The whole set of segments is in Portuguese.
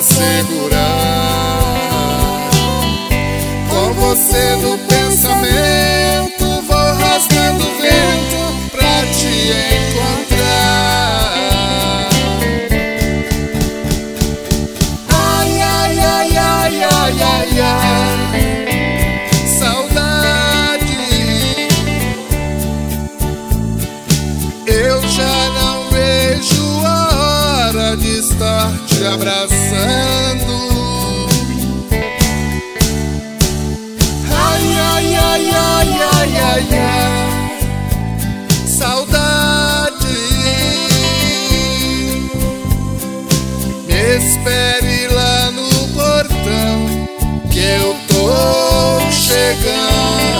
segurar. Com você no pensamento, vou rasgando o vento pra te encontrar. Ai, ai, ai, ai, ai, ai, ai, saudade. Eu já não vejo a hora de estar te abraçando. Ai, ai, ai, ai, ai, ai, ai, saudade. Me espere lá no portão que eu tô chegando.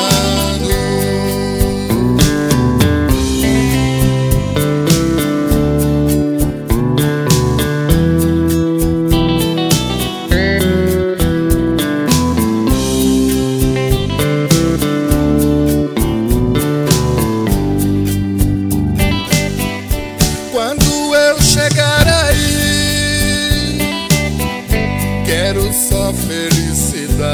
Quando eu chegar aí, quero só felicidade.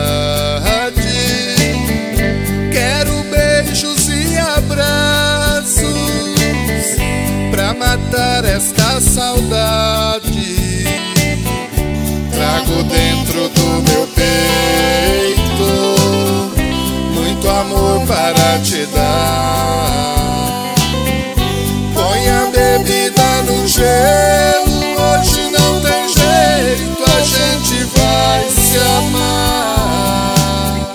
Quero beijos e abraços pra matar esta saudade. Trago dentro do meu peito muito amor para te dar. Põe a bebida no gelo, hoje não tem jeito, a gente vai se amar.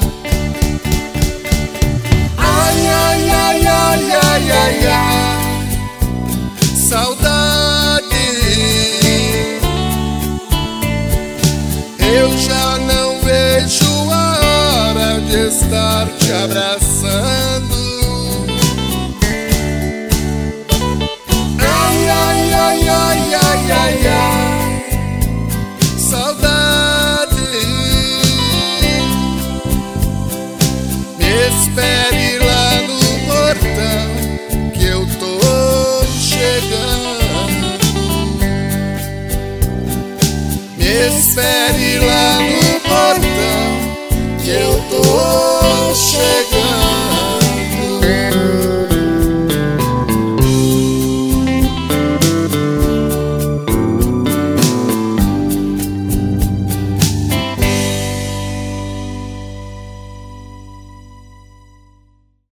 Ai, ai, ai, ai, ai, ai, ai, saudade. Eu já não vejo a hora de estar te abraçando.